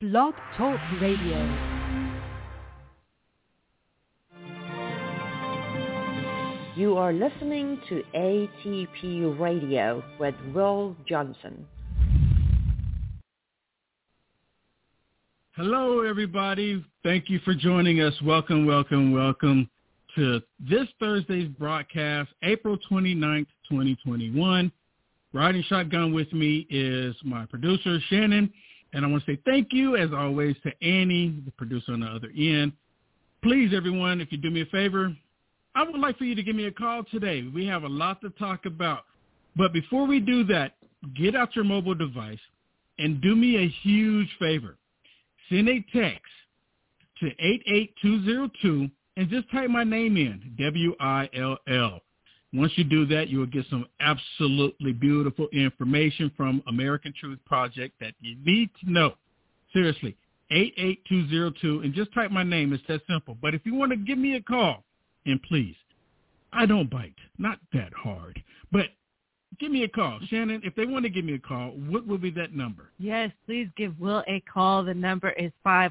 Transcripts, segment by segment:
Blog Talk Radio. You are listening to ATP Radio with Will Johnson. Hello, everybody. Thank you for joining us. Welcome to this Thursday's broadcast, April 29th, 2021. Riding shotgun with me is my producer, Shannon. And I want to say thank you, as always, to Annie, the producer on the other end. Please, everyone, if you do me a favor, I would like for you to give me a call today. We have a lot to talk about. But before we do that, get out your mobile device and do me a huge favor. Send a text to 88202 and just type my name in, WILL. Once you do that, you will get some absolutely beautiful information from American Truth Project that you need to know. Seriously, 88202, and just type my name. It's that simple. But if you want to give me a call, and please, I don't bite, not that hard, but give me a call. Shannon, if they want to give me a call, what will be that number? Yes, please give Will a call. The number is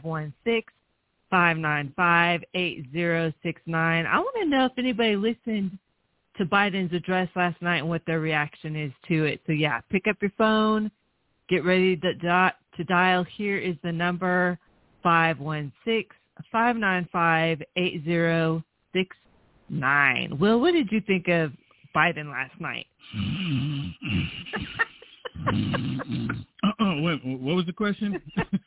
516-595-8069. I want to know if anybody listened to Biden's address last night and what their reaction is to it. So, yeah, pick up your phone, get ready to dial. Here is the number, 516-595-8069. Will, what did you think of Biden last night? Wait, what was the question?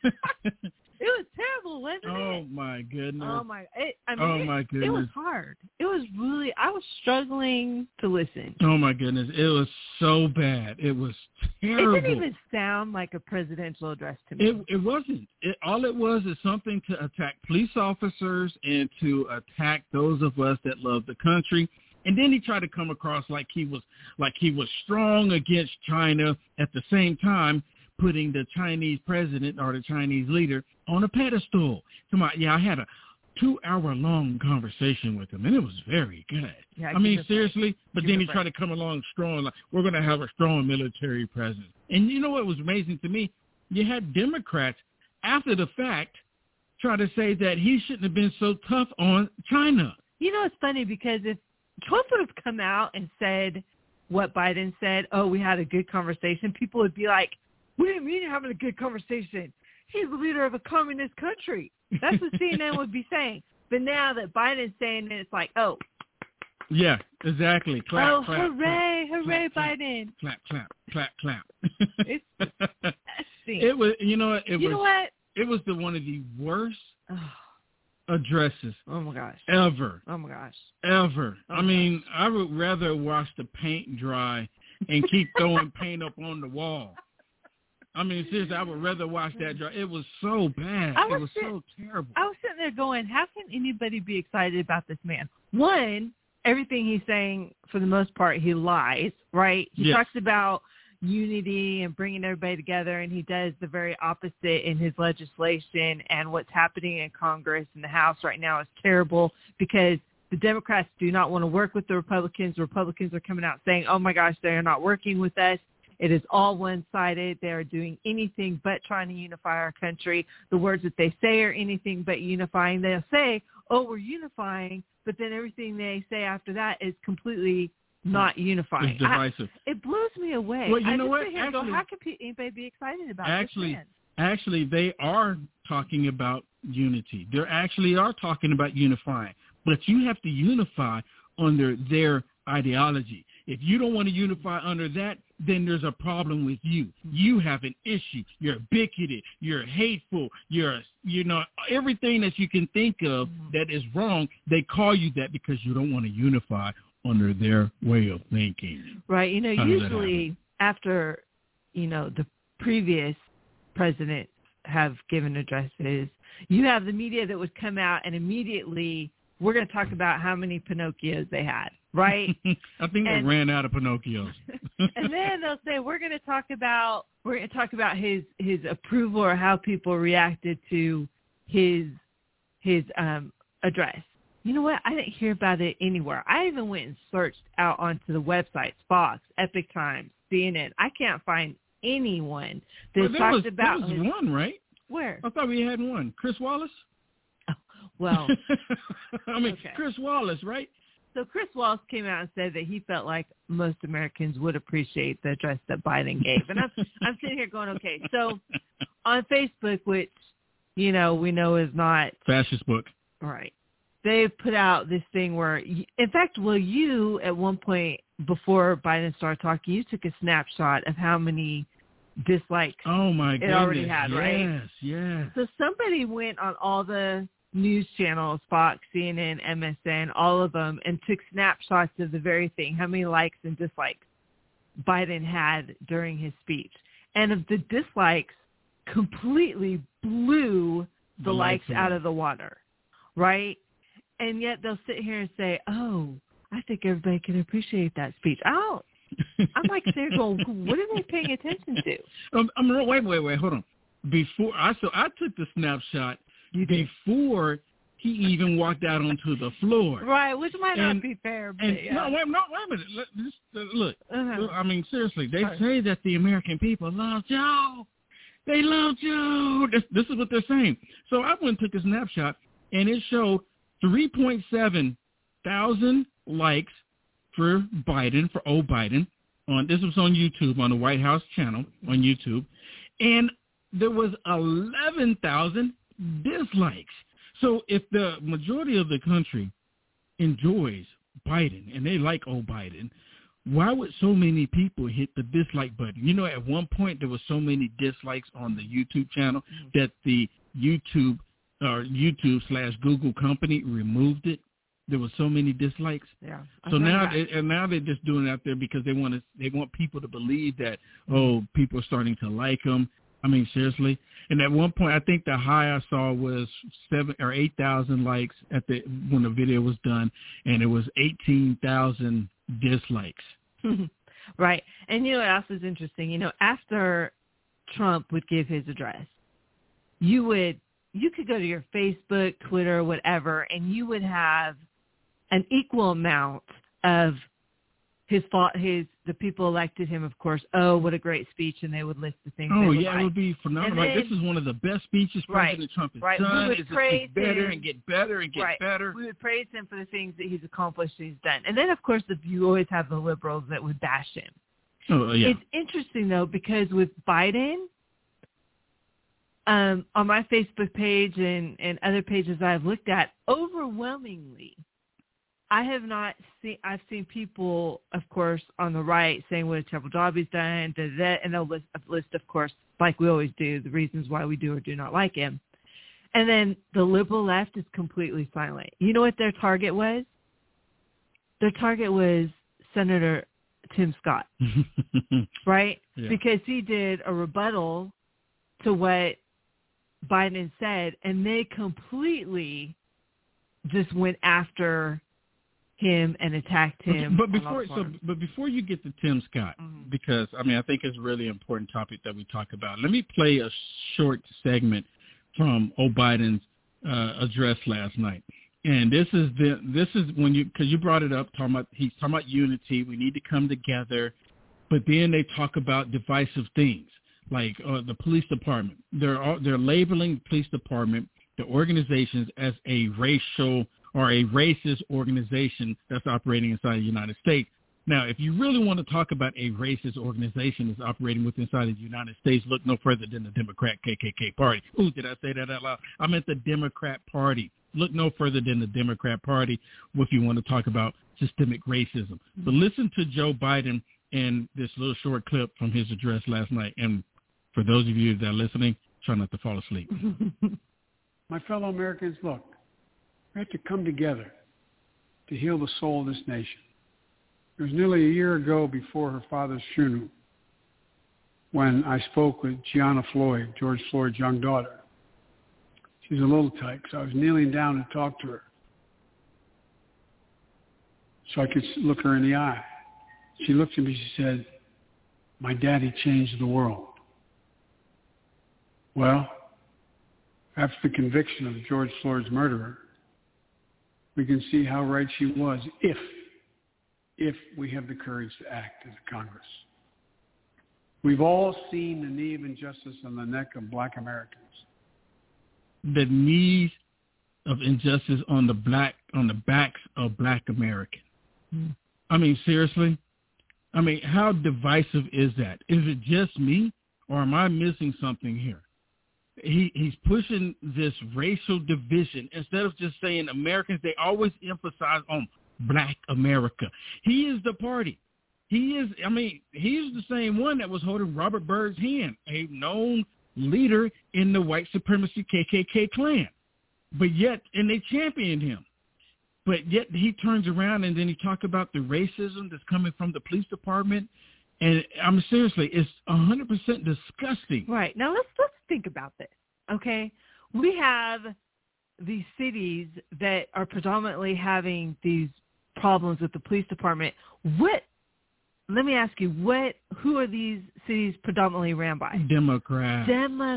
It was terrible, wasn't it? Oh my goodness! Oh my! My goodness! It was hard. It was really. I was struggling to listen. Oh my goodness! It was so bad. It was terrible. It didn't even sound like a presidential address to me. It wasn't. All it was is something to attack police officers and to attack those of us that love the country. And then he tried to come across like he was strong against China, at the same time putting the Chinese president or the Chinese leader on a pedestal. I had a 2-hour-long conversation with him, and it was very good. Yeah, I mean, seriously. But then he tried to come along strong, like we're going to have a strong military presence. And you know what was amazing to me? You had Democrats, after the fact, try to say that he shouldn't have been so tough on China. You know, it's funny because if Trump would have come out and said what Biden said, oh, we had a good conversation, people would be like, what do you mean you're having a good conversation? He's the leader of a communist country. That's what CNN would be saying. But now that Biden's saying it, it's like, oh. Yeah, exactly. Clap, oh, clap, hooray, clap, hooray, clap, Biden. Clap, clap, clap, clap. It's disgusting. It was, you know what? It was one of the worst addresses. Oh my gosh. Ever. Oh my gosh. Ever. Oh I mean, I would rather watch the paint dry and keep throwing paint up on the wall. I mean, seriously, I would rather watch that dry. It was so bad. It was so terrible. I was sitting there going, how can anybody be excited about this man? One, everything he's saying, for the most part, he lies, right? He talks about unity and bringing everybody together, and he does the very opposite in his legislation. And what's happening in Congress and the House right now is terrible because the Democrats do not want to work with the Republicans. The Republicans are coming out saying, oh, my gosh, they are not working with us. It is all one-sided. They are doing anything but trying to unify our country. The words that they say are anything but unifying. They'll say, oh, we're unifying, but then everything they say after that is completely not unifying. It's divisive. It blows me away. Well, you know what? Actually, how can anybody be excited about this man? Actually, they are talking about unity. They actually are talking about unifying. But you have to unify under their ideology. If you don't want to unify under that, then there's a problem with you. You have an issue. You're bigoted. You're hateful. You're everything that you can think of that is wrong, they call you that because you don't want to unify under their way of thinking. Right. You know, usually after, the previous presidents have given addresses, you have the media that would come out and immediately we're going to talk about how many Pinocchios they had, right? I think they ran out of Pinocchios. And then they'll say we're going to talk about his approval or how people reacted to his address. You know what? I didn't hear about it anywhere. I even went and searched out onto the websites, Fox, Epic Times, CNN. I can't find anyone that talked about there was one, right? Where? I thought we had one. Chris Wallace? Oh, well. Okay. Chris Wallace, right? So Chris Wallace came out and said that he felt like most Americans would appreciate the address that Biden gave. And I'm sitting here going, okay, so on Facebook, which, we know is not... fascist book. Right. They put out this thing where, in fact, you, at one point before Biden started talking, you took a snapshot of how many dislikes it already had, right? Yes. So somebody went on all the news channels, Fox, CNN, MSN, all of them, and took snapshots of the very thing, how many likes and dislikes Biden had during his speech. And of the dislikes, completely blew the likes out of the water, right? And yet they'll sit here and say, oh, I think everybody can appreciate that speech. I'm like, they're going, what are they paying attention to? Wait, hold on. Before I took the snapshot before he even walked out onto the floor. Right, which might not be fair. But No, wait a minute. Look, I mean, seriously, they say that the American people love Joe. They love Joe. This is what they're saying. So I went and took a snapshot, and it showed 3.7 thousand likes for Biden, for old Biden. This was on YouTube, on the White House channel on YouTube. And there was 11,000 dislikes. So if the majority of the country enjoys Biden and they like old Biden, why would so many people hit the dislike button? At one point there was so many dislikes on the YouTube channel that the YouTube /Google company removed it. There were so many dislikes. Yeah. So now they're just doing it out there because they want people to believe that people are starting to like them. I mean, seriously. And at one point, I think the high I saw was 7,000 or 8,000 likes when the video was done, and it was 18,000 dislikes. Right. And what else is interesting? After Trump would give his address, you could go to your Facebook, Twitter, whatever, and you would have an equal amount of the people elected him, of course. Oh, what a great speech, and they would list the things. Oh, yeah, it would be phenomenal. Then, this is one of the best speeches President Trump has done. We would praise better him. And get better and get better. We would praise him for the things that he's accomplished and he's done. And then, of course, you always have the liberals that would bash him. Oh, yeah. It's interesting, though, because with Biden, on my Facebook page and other pages I've looked at, overwhelmingly, I've seen people, of course, on the right saying what a terrible job he's done, and they'll list, of course, like we always do, the reasons why we do or do not like him. And then the liberal left is completely silent. You know what their target was? Their target was Senator Tim Scott, right? Yeah. Because he did a rebuttal to what Biden said, and they completely just went after him and attacked him. But before you get to Tim Scott, because I think it's a really important topic that we talk about. Let me play a short segment from Biden's address last night, and this is when because you brought it up, he's talking about unity. We need to come together, but then they talk about divisive things like the police department. They're labeling the police department, the organizations, as a racial or a racist organization that's operating inside the United States. Now, if you really want to talk about a racist organization that's operating inside the United States, look no further than the Democrat KKK party. Ooh, did I say that out loud? I meant the Democrat Party. Look no further than the Democrat Party if you want to talk about systemic racism. But listen to Joe Biden and this little short clip from his address last night. And for those of you that are listening, try not to fall asleep. My fellow Americans, look. We have to come together to heal the soul of this nation. It was nearly a year ago before her father's funeral when I spoke with Gianna Floyd, George Floyd's young daughter. She's a little tyke, so I was kneeling down to talk to her so I could look her in the eye. She looked at me, she said, "My daddy changed the world." Well, after the conviction of George Floyd's murderer, we can see how right she was if we have the courage to act as a Congress. We've all seen the knee of injustice on the neck of black Americans. the knees of injustice on the backs of Black Americans. Mm. I mean, seriously? I mean, how divisive is that? Is it just me, or am I missing something here? He's pushing this racial division. Instead of just saying Americans, they always emphasize on Black America. He is the party. He's the same one that was holding Robert Byrd's hand, a known leader in the white supremacy KKK Klan. But yet, and they championed him. But yet he turns around and then he talks about the racism that's coming from the police department. And I'm seriously, it's 100% disgusting. Right. Now let's think about this, okay? We have these cities that are predominantly having these problems with the police department. Let me ask you, who are these cities predominantly ran by? Democrats.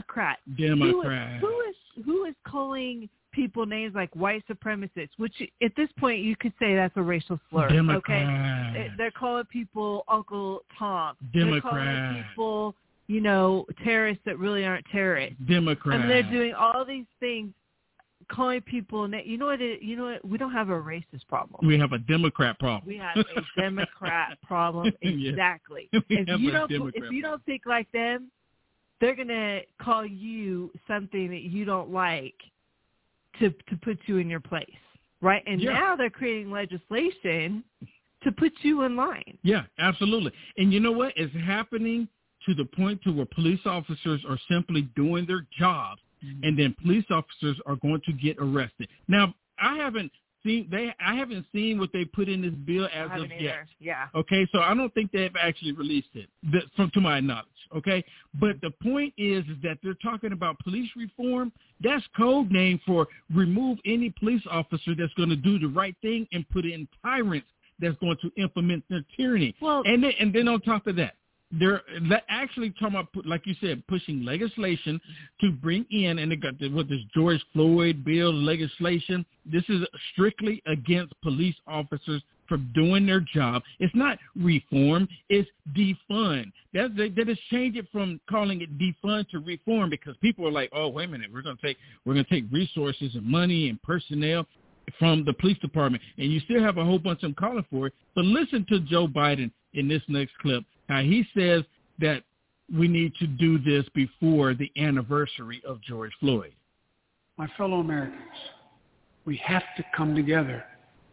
Who is calling people names like white supremacists, which at this point you could say that's a racial slur. Democrats. Okay? They're calling people Uncle Tom. Democrats. They're calling people, terrorists that really aren't terrorists. Democrats. I mean, they're doing all these things, calling people. You know what? We don't have a racist problem. We have a Democrat problem. We have a Democrat problem. Exactly. If you don't think like them, they're gonna call you something that you don't like to put you in your place, right? And now they're creating legislation to put you in line. Yeah, absolutely. And you know what? It's happening to the point to where police officers are simply doing their jobs, and then police officers are going to get arrested. Now, I haven't seen what they put in this bill as of yet. Yeah. Okay, so I don't think they've actually released it, to my knowledge. Okay, but the point is that they're talking about police reform. That's code name for remove any police officer that's going to do the right thing and put in tyrants that's going to implement their tyranny. Well, and then on top of that, they're actually talking about, like you said, pushing legislation to bring in, and they got this George Floyd bill legislation. This is strictly against police officers for doing their job. It's not reform, it's defund. They just change it from calling it defund to reform, because people are like, oh, wait a minute, we're gonna take resources and money and personnel from the police department, and you still have a whole bunch of them calling for it. But listen to Joe Biden in this next clip. Now, he says that we need to do this before the anniversary of George Floyd. My fellow Americans, we have to come together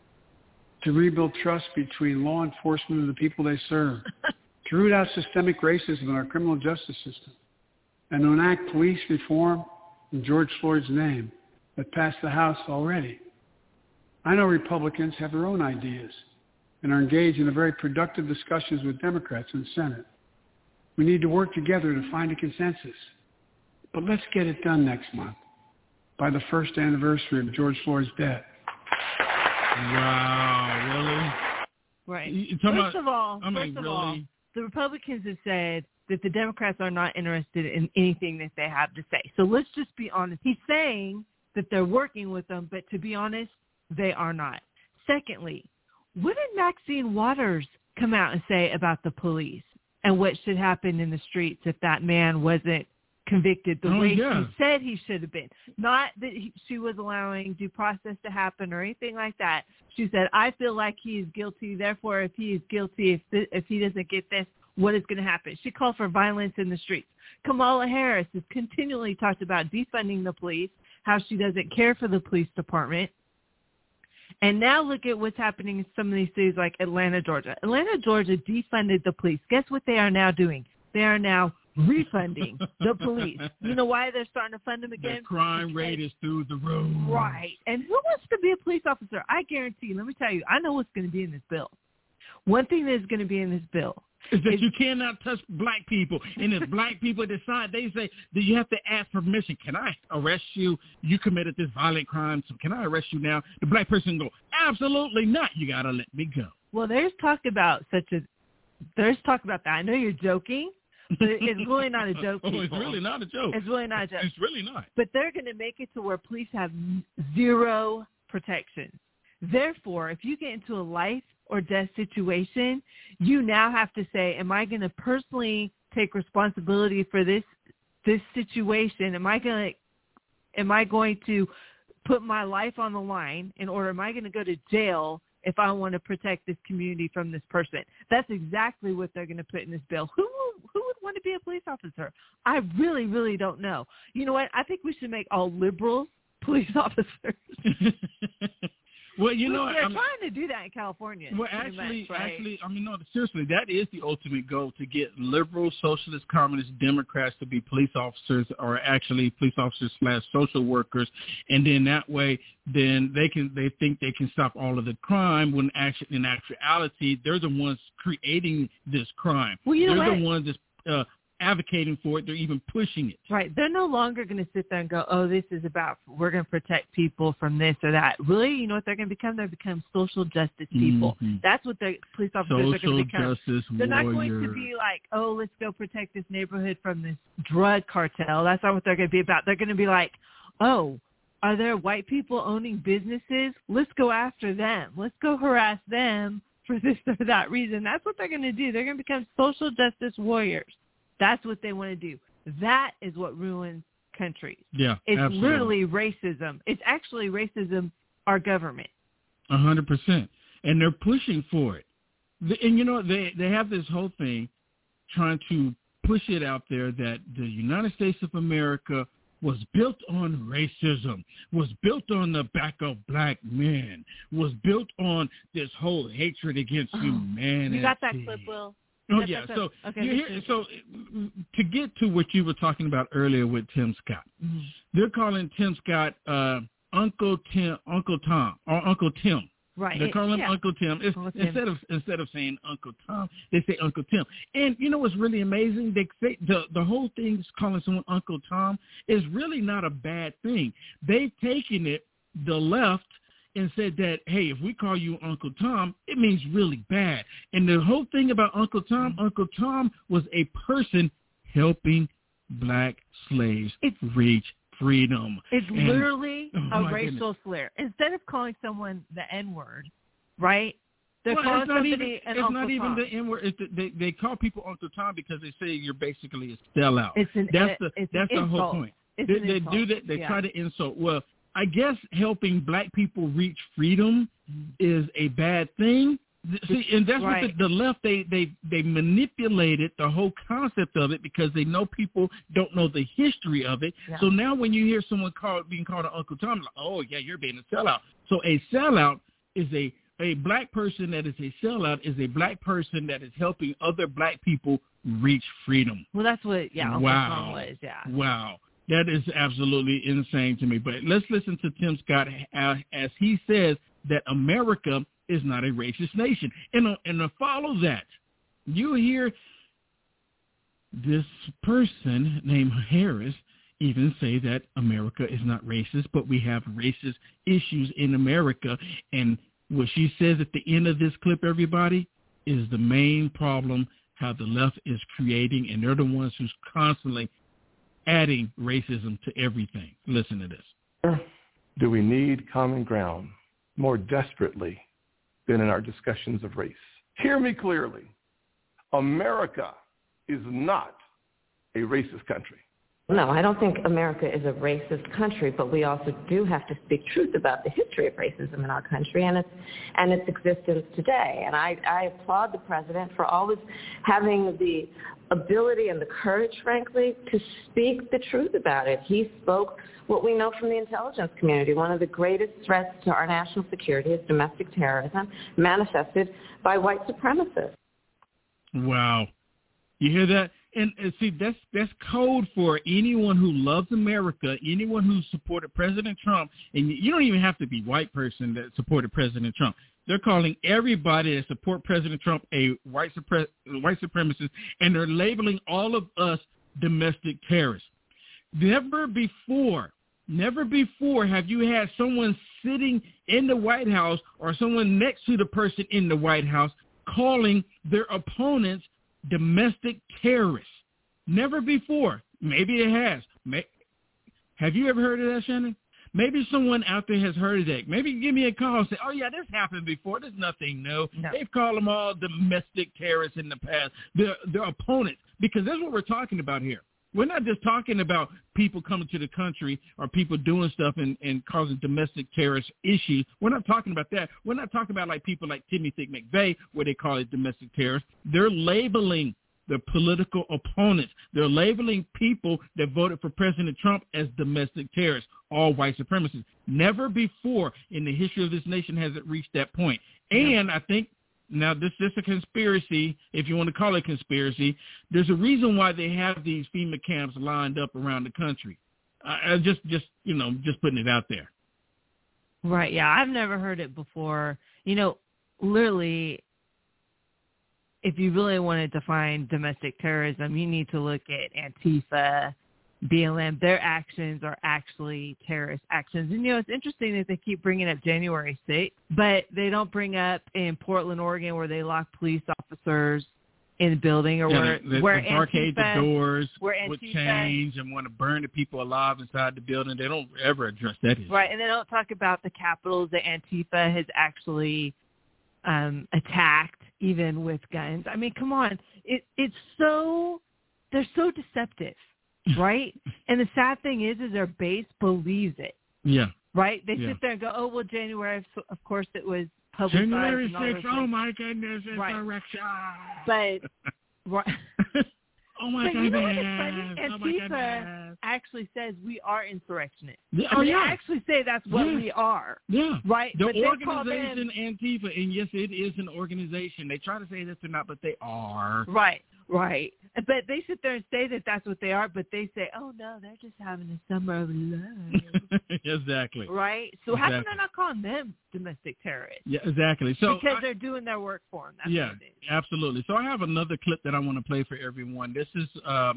to rebuild trust between law enforcement and the people they serve, to root out systemic racism in our criminal justice system, and to enact police reform in George Floyd's name that passed the House already. I know Republicans have their own ideas and are engaged in very productive discussions with Democrats in the Senate. We need to work together to find a consensus. But let's get it done next month, by the first anniversary of George Floyd's death. Wow, really? Right. First of all, the Republicans have said that the Democrats are not interested in anything that they have to say. So let's just be honest. He's saying that they're working with them, but to be honest, they are not. Secondly, what did Maxine Waters come out and say about the police and what should happen in the streets if that man wasn't convicted the way she said he should have been? Not that she was allowing due process to happen or anything like that. She said, I feel like he is guilty. Therefore, if he is guilty, if he doesn't get this, what is going to happen? She called for violence in the streets. Kamala Harris has continually talked about defunding the police, how she doesn't care for the police department. And now look at what's happening in some of these cities like Atlanta, Georgia. Atlanta, Georgia defunded the police. Guess what they are now doing? They are now refunding the police. You know why they're starting to fund them again? The crime rate is through the roof. Right. And who wants to be a police officer? I guarantee you, let me tell you, I know what's going to be in this bill. One thing that's going to be in this bill is that you cannot touch black people. And if black people decide, they say that you have to ask permission. Can I arrest you? You committed this violent crime, so can I arrest you now? The black person go, absolutely not. You got to let me go. Well, there's talk about that. I know you're joking, but it's really not a joke. Oh, it's really not a joke. It's really not a joke. It's really not. But they're going to make it to where police have zero protection. Therefore, if you get into a life or death situation, you now have to say, am I going to personally take responsibility for this situation? Am I going Am I going to put my life on the line or am I going to go to jail if I want to protect this community from this person? That's exactly what they're going to put in this bill. Who would want to be a police officer? I really, really don't know. You know what? I think we should make all liberals police officers. Well, they're trying to do that in California. Well, actually, I mean, no, seriously, that is the ultimate goal, to get liberal, socialist, communist, Democrats to be police officers, or actually police officers / social workers, and then that way, then they think they can stop all of the crime, when actually, in actuality, they're the ones creating this crime. Well, they're the ones that's advocating for it. They're even pushing it. Right. They're no longer going to sit there and go, oh, this is about, we're going to protect people from this or that. Really, you know what they're going to become? They're become social justice people. Mm-hmm. That's what the police officers are going to become. They're not going to warrior. be like, oh, let's go protect this neighborhood from this drug cartel. That's not what they're going to be about. They're going to be like, oh, are there white people owning businesses? Let's go after them. Let's go harass them for this or that reason. That's what they're going to do. They're going to become social justice warriors. That's what they want to do. That is what ruins countries. Yeah, it's absolutely. Literally racism. It's actually racism, our government. 100%. And they're pushing for it. And, they have this whole thing trying to push it out there that the United States of America was built on racism, was built on the back of black men, was built on this whole hatred against humanity. You got that clip, Will? Oh, yeah. So, so to get to what you were talking about earlier with Tim Scott, they're calling Tim Scott Uncle Tim. Right. They call him Uncle Tim. Instead of saying Uncle Tom, they say Uncle Tim. And you know what's really amazing? They say the whole thing is calling someone Uncle Tom is really not a bad thing. They've taken it, the left, and said that, hey, if we call you Uncle Tom, it means really bad. And the whole thing about Uncle Tom was a person helping black slaves reach freedom. It's literally a racial slur. Instead of calling someone the N-word, right? They're calling somebody an Uncle Tom. It's not even the N-word. They call people Uncle Tom because they say you're basically a sellout. That's the whole point. They do that. They try to insult. Well, I guess helping black people reach freedom is a bad thing. See, and that's what the left, they manipulated the whole concept of it because they know people don't know the history of it. Yeah. So now when you hear someone being called an Uncle Tom, like, oh, yeah, you're being a sellout. So a sellout is a black person that is a sellout is a black person that is helping other black people reach freedom. Well, that's what, Uncle Tom was, Wow. That is absolutely insane to me. But let's listen to Tim Scott as he says that America is not a racist nation. And to follow that, you hear this person named Harris even say that America is not racist, but we have racist issues in America. And what she says at the end of this clip, everybody, is the main problem, how the left is creating, and they're the ones who's constantly adding racism to everything. Listen to this. Do we need common ground more desperately than in our discussions of race? Hear me clearly. America is not a racist country. No, I don't think America is a racist country, but we also do have to speak truth about the history of racism in our country and its existence today. And I applaud the president for always having the ability and the courage, frankly, to speak the truth about it. He spoke what we know from the intelligence community. One of the greatest threats to our national security is domestic terrorism manifested by white supremacists. Wow. You hear that? And see, that's code for anyone who loves America, anyone who supported President Trump. And you don't even have to be a white person that supported President Trump. They're calling everybody that support President Trump a white supremacist, and they're labeling all of us domestic terrorists. Never before have you had someone sitting in the White House or someone next to the person in the White House calling their opponents domestic terrorists. Never before. Maybe it has. Have you ever heard of that, Shannon? Maybe someone out there has heard of that. Maybe give me a call and say, oh, yeah, this happened before. There's nothing new. No. They've called them all domestic terrorists in the past. They're opponents, because that's what we're talking about here. We're not just talking about people coming to the country or people doing stuff and causing domestic terrorist issues. We're not talking about that. We're not talking about like people like Timothy McVeigh, where they call it domestic terrorists. They're labeling the political opponents. They're labeling people that voted for President Trump as domestic terrorists, all white supremacists. Never before in the history of this nation has it reached that point. And I think now this is a conspiracy, if you want to call it conspiracy. There's a reason why they have these FEMA camps lined up around the country. Just putting it out there. Right. Yeah, I've never heard it before. Literally, if you really want to define domestic terrorism, you need to look at Antifa, BLM. Their actions are actually terrorist actions. And, it's interesting that they keep bringing up January 6th, but they don't bring up in Portland, Oregon, where they lock police officers in the building, or where they barricade the doors where with chains and want to burn the people alive inside the building. They don't ever address that issue. Right, and they don't talk about the capitals that Antifa has actually attacked, even with guns. I mean, come on. They're so deceptive, right? And the sad thing is their base believes it. Yeah. Right? They sit there and go, oh, well, January, of course, it was publicized. January 6th, oh, my goodness, insurrection. Right. But, right. Oh, my goodness. You know what is funny? Antifa actually says we are insurrectionists. They actually say that's what we are. Yeah. Right? The but organization Antifa, and yes, it is an organization. They try to say that they're not, but they are. Right. But they sit there and say that that's what they are, but they say, oh, no, they're just having a summer of love. Exactly. Right? So how come they're not calling them domestic terrorists? Yeah, exactly. So because they're doing their work for them. That's what it is. Absolutely. So I have another clip that I want to play for everyone. This is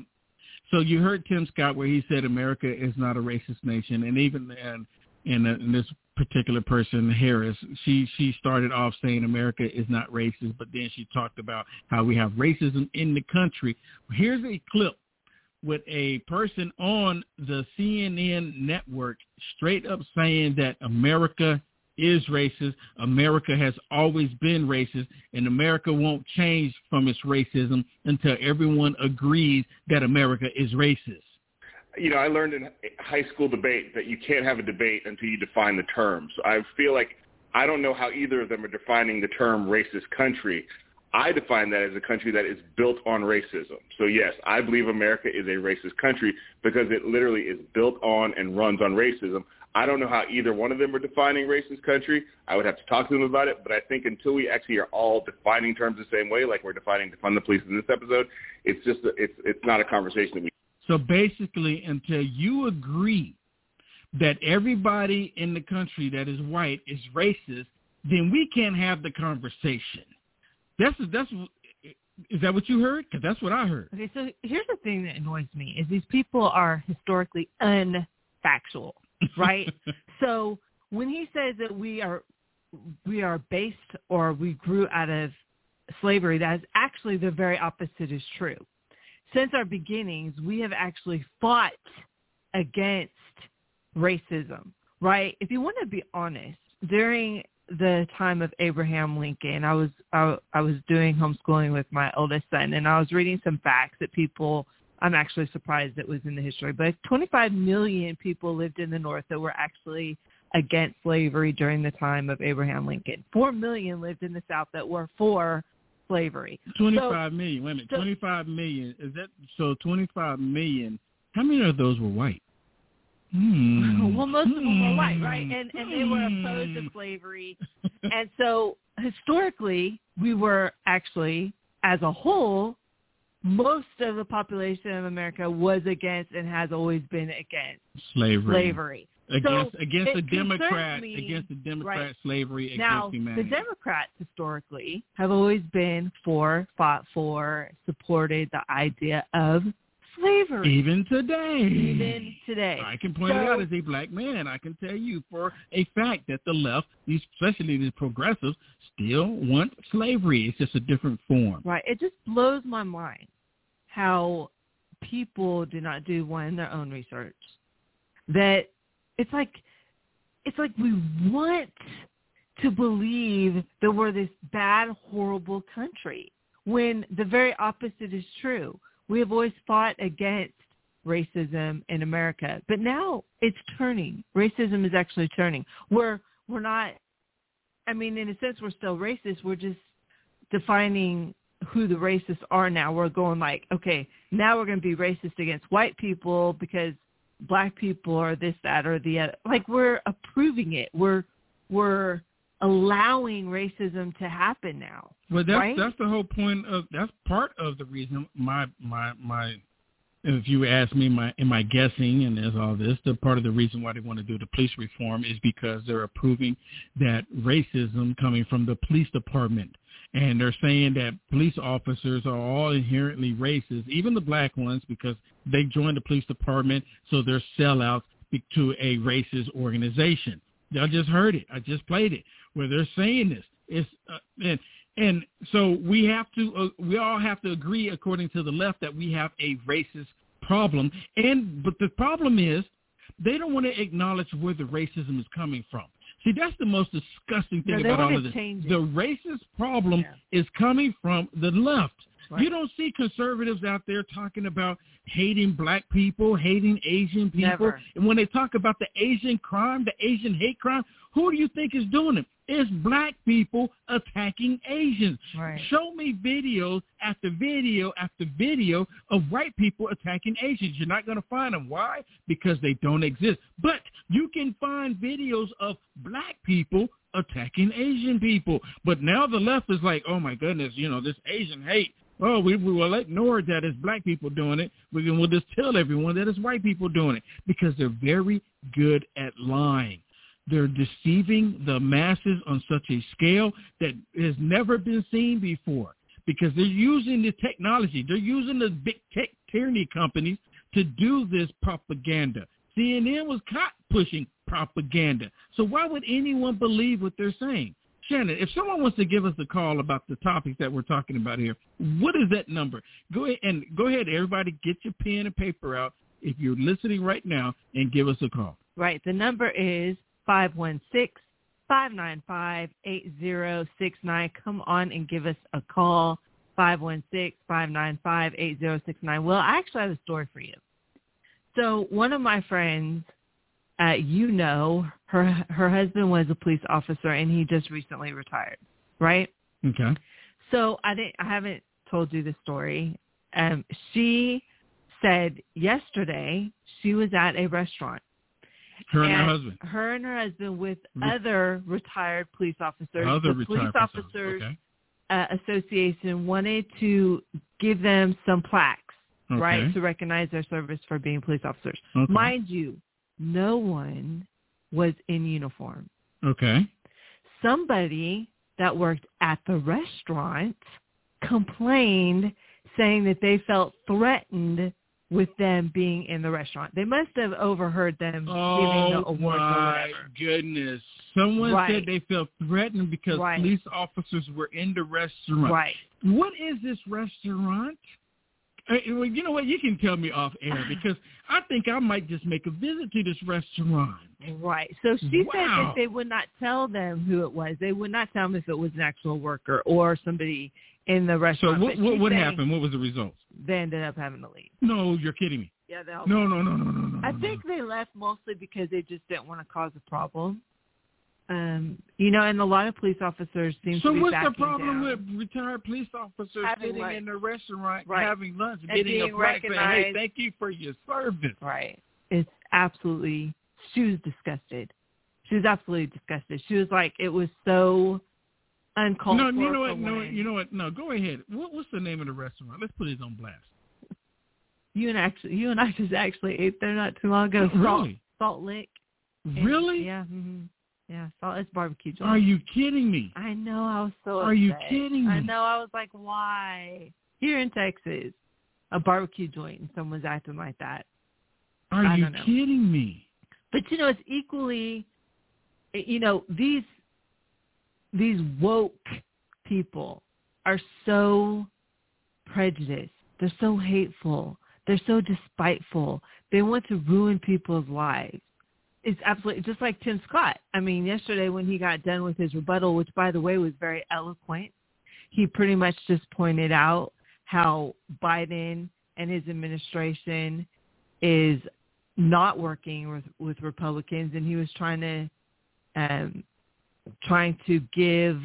so you heard Tim Scott where he said America is not a racist nation, and even and this particular person, Harris, she started off saying America is not racist, but then she talked about how we have racism in the country. Here's a clip with a person on the CNN network straight up saying that America is racist, America has always been racist, and America won't change from its racism until everyone agrees that America is racist. I learned in high school debate that you can't have a debate until you define the terms. I feel like I don't know how either of them are defining the term racist country. I define that as a country that is built on racism. So, yes, I believe America is a racist country because it literally is built on and runs on racism. I don't know how either one of them are defining racist country. I would have to talk to them about it, but I think until we actually are all defining terms the same way, like we're defining defund the police in this episode, it's just it's not a conversation that we. So basically, until you agree that everybody in the country that is white is racist, then we can't have the conversation. Is that what you heard? Because that's what I heard. Okay, so here's the thing that annoys me is these people are historically unfactual, right? So when he says that we are based or we grew out of slavery, that is actually the very opposite is true. Since our beginnings, we have actually fought against racism, right? If you want to be honest, during the time of Abraham Lincoln, I was doing homeschooling with my oldest son, and I was reading some facts that I'm actually surprised it was in the history, but 25 million people lived in the North that were actually against slavery during the time of Abraham Lincoln. 4 million lived in the South that were for slavery. 25 million. Wait a minute. 25 million. Is that so? 25 million. How many of those were white? Well, most of them were white, right? And they were opposed to slavery. And so historically, we were actually, as a whole, most of the population of America was against and has always been against slavery. Against the Democrat, right. Slavery now, against humanity. The Democrats historically have always been fought for, supported the idea of slavery. Even today. I can point it out as a black man. I can tell you for a fact that the left, especially the progressives, still want slavery. It's just a different form. Right. It just blows my mind how people do not do their own research. That it's like we want to believe that we're this bad, horrible country when the very opposite is true. We have always fought against racism in America. But now it's turning. Racism is actually turning. We're not, I mean, in a sense, we're still racist. We're just defining who the racists are now. We're going like, okay, now we're going to be racist against white people because black people are this, that, or the other. Like, we're approving it. We're allowing racism to happen now. Well, that's right? That's the whole point of, that's part of the reason my if you ask me in my guessing and there's all this, the part of the reason why they want to do the police reform is because they're approving that racism coming from the police department. And they're saying that police officers are all inherently racist, even the black ones, because they joined the police department, so they're sellouts to a racist organization. I just heard it. I just played it where they're saying this. And so we all have to agree, according to the left, that we have a racist problem. But the problem is they don't want to acknowledge where the racism is coming from. See, that's the most disgusting thing about all of this. The racist problem is coming from the left. Right. You don't see conservatives out there talking about hating black people, hating Asian people. Never. And when they talk about the Asian crime, the Asian hate crime, who do you think is doing it? It's black people attacking Asians. Right. Show me videos after video after video of white people attacking Asians. You're not going to find them. Why? Because they don't exist. But you can find videos of black people attacking Asian people. But now the left is like, oh, my goodness, this Asian hate. Oh, we will ignore that it's black people doing it. We'll just tell everyone that it's white people doing it because they're very good at lying. They're deceiving the masses on such a scale that has never been seen before because they're using the technology. They're using the big tech tyranny companies to do this propaganda. CNN was caught pushing propaganda. So why would anyone believe what they're saying? Shannon, if someone wants to give us a call about the topics that we're talking about here, what is that number? Go ahead, everybody, get your pen and paper out if you're listening right now and give us a call. Right. The number is 516-595-8069. Come on and give us a call, 516-595-8069. Well, I actually have a story for you. So one of my friends, her husband was a police officer, and he just recently retired, right? Okay. So I haven't told you the story. She said yesterday she was at a restaurant. Her and her husband. Her and her husband with other retired police officers. The Police Officers Association wanted to give them some plaques, right, to recognize their service for being police officers. Okay. Mind you, no one was in uniform. Okay. Somebody that worked at the restaurant complained, saying that they felt threatened with them being in the restaurant. They must have overheard them giving the awards or whatever. Oh, my goodness. Someone said they felt threatened because police officers were in the restaurant. Right. What is this restaurant? Well, you know what? You can tell me off air because I think I might just make a visit to this restaurant. Right. So she said that they would not tell them who it was. They would not tell them if it was an actual worker or somebody in the restaurant. So what happened? What was the results? They ended up having to leave. No, you're kidding me. Yeah, they all No. I think they left mostly because they just didn't want to cause a problem. And a lot of police officers seem to be backing down. So what's the problem with retired police officers sitting in the restaurant, having lunch, and getting a plaque saying, hey, thank you for your service? Right. It's absolutely, she was disgusted. She was absolutely disgusted. She was like, it was so uncalled for. You know what? No, go ahead. What's the name of the restaurant? Let's put it on blast. You and I just actually ate there not too long ago. Really? Salt Lick. Really? Yeah. Mm-hmm. Yeah, it's barbecue joint. Are you kidding me? I know. I was so upset. Are you kidding me? I know. I was like, why? Here in Texas, a barbecue joint, and someone's acting like that. Are you kidding me? But, it's equally, these woke people are so prejudiced. They're so hateful. They're so despiteful. They want to ruin people's lives. It's absolutely just like Tim Scott. I mean, yesterday when he got done with his rebuttal, which, by the way, was very eloquent, he pretty much just pointed out how Biden and his administration is not working with Republicans, and he was trying to give,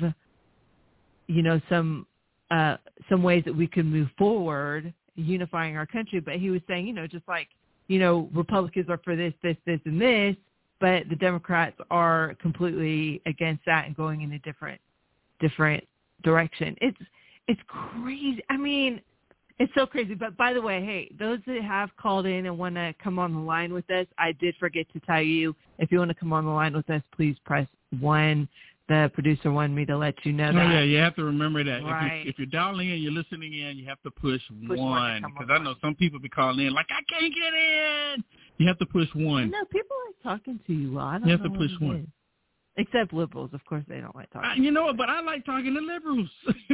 some ways that we could move forward, unifying our country. But he was saying, just like, Republicans are for this, this, this, and this, but the Democrats are completely against that and going in a different direction. It's crazy. I mean, it's so crazy. But by the way, hey, those that have called in and want to come on the line with us, I did forget to tell you, if you want to come on the line with us, please press 1. The producer wanted me to let you know that. Oh, yeah, you have to remember that. Right. If you're dialing in, you're listening in, you have to push 1. Because I know some people be calling in like, I can't get in. You have to push 1. No, people like talking to you. Well, I don't you have know to push 1. Is. Except liberals. Of course, they don't like talking. You know what? But I like talking to liberals.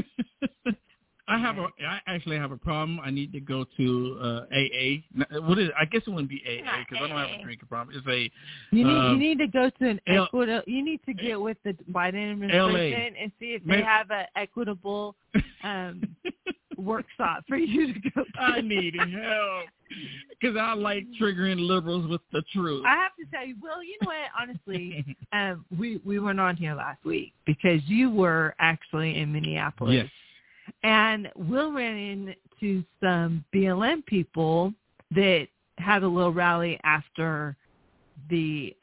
I actually have a problem. I need to go to AA. What is? I guess it wouldn't be AA because I don't have a drinking problem. It's a. You need to go to an equitable. You need to get with the Biden administration and see if they have an equitable workshop for you to go to. I need help because I like triggering liberals with the truth. I have to tell you, Will, you know what? Honestly, we went on here last week because you were actually in Minneapolis. Yes. And Will ran into some BLM people that had a little rally after the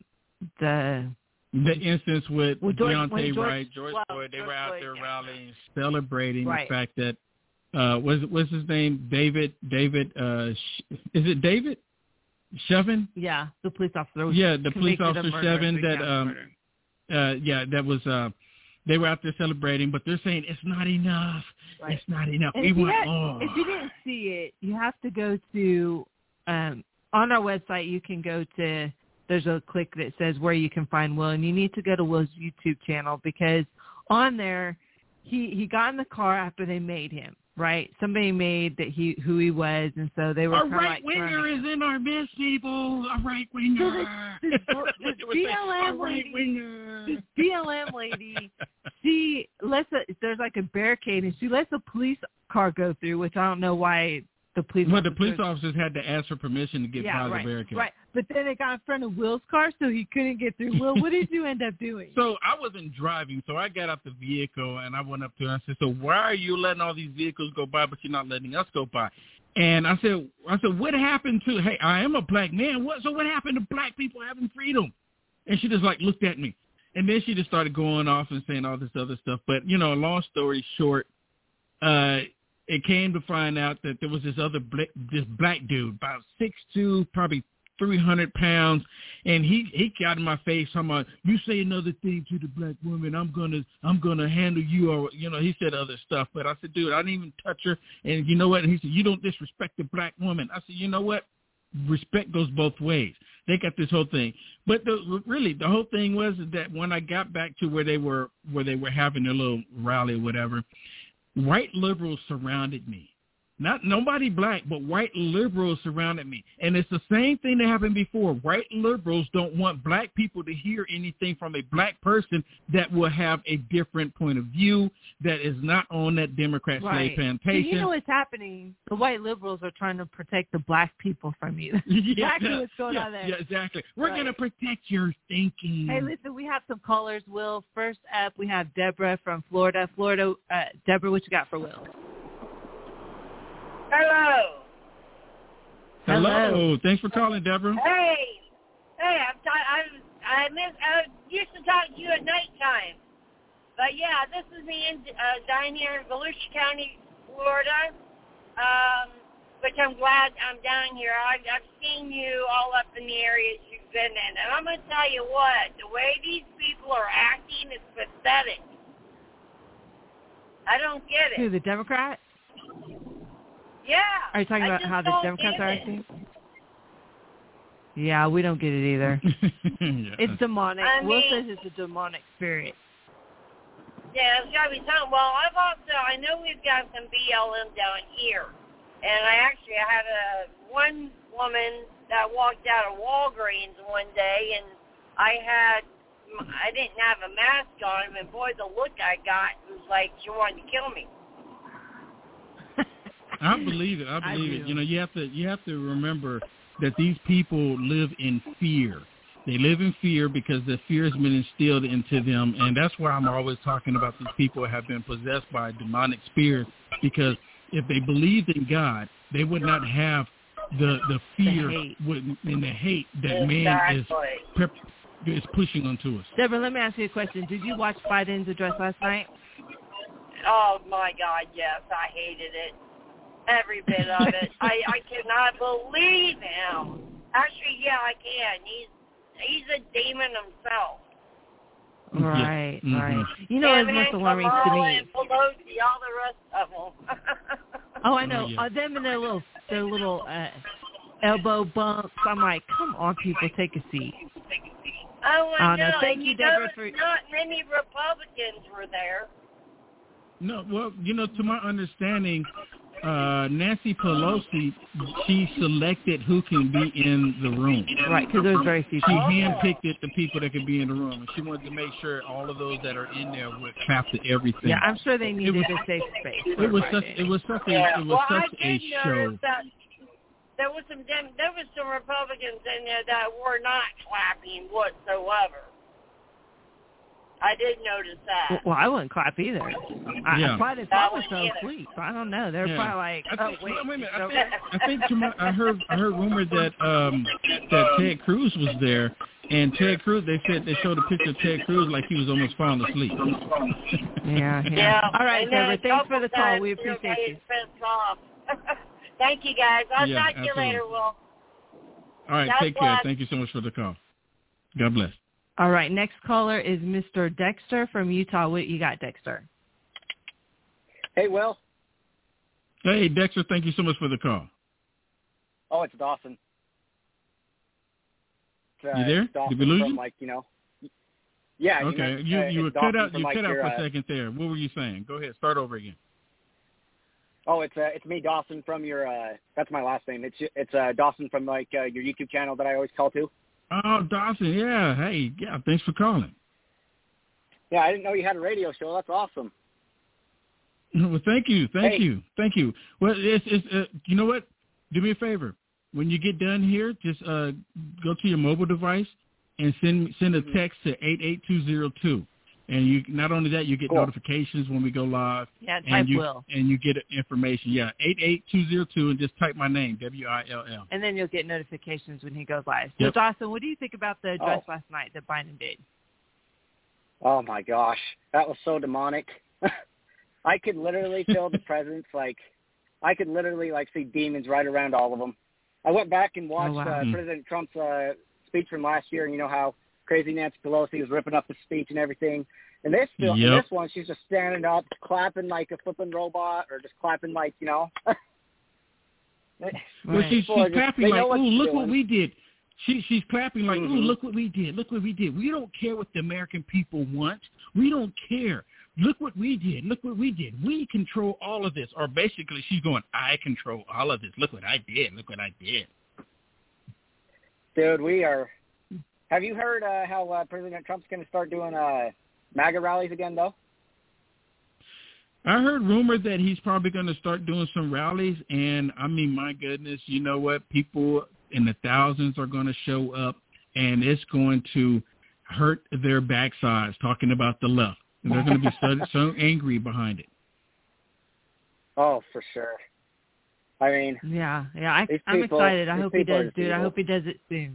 instance with Deontay Wright, George Floyd. They were out there rallying, celebrating the fact that what's his name? David. Is it David Chauvin? Yeah, the police officer. Yeah, the police officer Chauvin. That was. They were out there celebrating, but they're saying it's not enough. Right. It's not enough. We want more. If you didn't see it, you have to go to on our website. You can go to. There's a click that says where you can find Will, and you need to go to Will's YouTube channel because on there, he got in the car after they made him. Right, somebody made that who he was, and so they were. A right winger is in our midst, people. A right winger. This BLM lady, she lets there's like a barricade, and she lets a police car go through, which I don't know why the police. Well, the police officers had to ask for permission to get by the barricade. Right, but then they got in front of Will's car, so he couldn't get through. Will, what did you end up doing? So I wasn't driving, so I got out the vehicle and I went up to her and I said, "So why are you letting all these vehicles go by, but you're not letting us go by?" And I said, "What happened to? Hey, I am a black man. What happened to black people having freedom?" And she just like looked at me, and then she just started going off and saying all this other stuff. But long story short, it came to find out that there was this black dude, about 6'2", probably 300 pounds, and he got in my face talking about, "You say another thing to the black woman, I'm gonna handle you," or he said other stuff. But I said, "Dude, I didn't even touch her." And you know what? And he said, "You don't disrespect the black woman." I said, "You know what? Respect goes both ways." They got this whole thing, but the whole thing was that when I got back to where they were having their little rally or whatever, white liberals surrounded me. Not nobody black, but white liberals surrounded me. And it's the same thing that happened before. White liberals don't want black people to hear anything from a black person that will have a different point of view that is not on that Democrat slave plantation. So you know what's happening? The white liberals are trying to protect the black people from you. Exactly what's going on there. Yeah, exactly. We're going to protect your thinking. Hey, listen, we have some callers, Will. First up, we have Deborah from Florida. Deborah, what you got for Will? Hello. Thanks for calling, Deborah. Hey, I used to talk to you at nighttime, but yeah, this is me down here in Volusia County, Florida. Which I'm glad I'm down here. I've seen you all up in the areas you've been in, and I'm gonna tell you what, the way these people are acting is pathetic. I don't get it. Who, the Democrats? Yeah. Are you talking about how the Democrats are acting? Yeah, we don't get it either. Yeah. It's demonic. Will says it's a demonic spirit. Yeah, it's got to be something. Well, I know we've got some BLM down here. And I had one woman that walked out of Walgreens one day, and I didn't have a mask on, and boy, the look I got was like she wanted to kill me. I believe it. I believe it. You have to remember that these people live in fear. They live in fear because the fear has been instilled into them, and that's why I'm always talking about these people who have been possessed by demonic spirits, because if they believed in God, they would not have the fear and the hate that man is pushing onto us. Deborah, let me ask you a question. Did you watch Biden's address last night? Oh, my God, yes. I hated it. Every bit of it. I cannot believe him. Actually, yeah, I can. He's a demon himself. Right, mm-hmm. right. You know, as much alarming to me. And Pelosi, all the rest of them. Oh, I know. Them and their little elbow bumps. I'm like, come on, people, take a seat. Oh, I know. Thank you, Deborah, for... Not many Republicans were there. No, well, to my understanding, Nancy Pelosi, she selected who can be in the room. Right, because there was very few. She handpicked the people that could be in the room, and she wanted to make sure all of those that are in there would capture everything. Yeah, I'm sure they needed a safe space. It was such a show. There was some Republicans in there that were not clapping whatsoever. I did notice that. Well, I wouldn't clap either. I probably fell asleep. I don't know. They're probably like, wait a minute. I think I heard rumors that Ted Cruz was there, and Ted Cruz. They said they showed a picture of Ted Cruz like he was almost falling asleep. Yeah. All right, Deborah. Thanks for the call. We appreciate you. Thank you, guys. I'll talk to you later, Will. All right, take care. Thank you so much for the call. God bless. All right, next caller is Mr. Dexter from Utah. What you got, Dexter? Hey, Will. Hey, Dexter, thank you so much for the call. Oh, it's Dawson. You there? Did we lose you? Yeah. Okay, you were cut out. You cut out for a second there. What were you saying? Go ahead. Start over again. Oh, it's me, Dawson, from your. That's my last name. It's Dawson from your YouTube channel that I always call to. Oh, Dawson, yeah. Hey, yeah, thanks for calling. Yeah, I didn't know you had a radio show. That's awesome. Well, thank you. Well, it's you know what? Do me a favor. When you get done here, just go to your mobile device and send a text to 88202. And you not only that, you get notifications when we go live. Yeah, and you get information. Yeah, 88202, and just type my name, WILL. And then you'll get notifications when he goes live. So, Dawson, what do you think about the address last night that Biden did? Oh, my gosh. That was so demonic. I could literally feel the presence. I could literally, see demons right around all of them. I went back and watched President Trump's speech from last year, and you know how crazy Nancy Pelosi was ripping up the speech and everything. And this one, she's just standing up, clapping like a flipping robot, or just clapping like, Well, she's clapping like, ooh, look what we did. She's clapping like, ooh, look what we did. Look what we did. We don't care what the American people want. We don't care. Look what we did. Look what we did. We control all of this. Or basically, she's going, I control all of this. Look what I did. Look what I did. Dude, we are... Have you heard how President Trump's going to start doing MAGA rallies again, though? I heard rumors that he's probably going to start doing some rallies, and, I mean, my goodness, you know what? People in the thousands are going to show up, and it's going to hurt their backsides talking about the left. And they're going to be so angry behind it. Oh, for sure. I mean... Yeah, I'm excited. I hope he does, dude. I hope he does it soon.